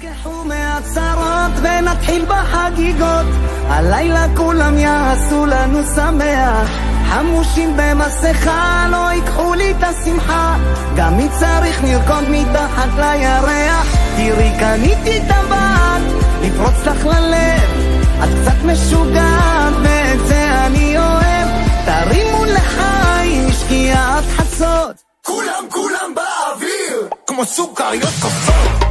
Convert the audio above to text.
תשכחו מהצרות ונתחיל בחגיגות, הלילה כולם יעשו לנו שמח, חמושים במסכה לא ייקחו לי את השמחה, גם מי צריך לרקוד מתחת לירח, תראי קניתי טבעת לפרוץ לך ללב, את קצת משוגעת ואת זה אני אוהב, תרימו לחיים שקיעת חצות, כולם באוויר כמו סוכריות קופצות.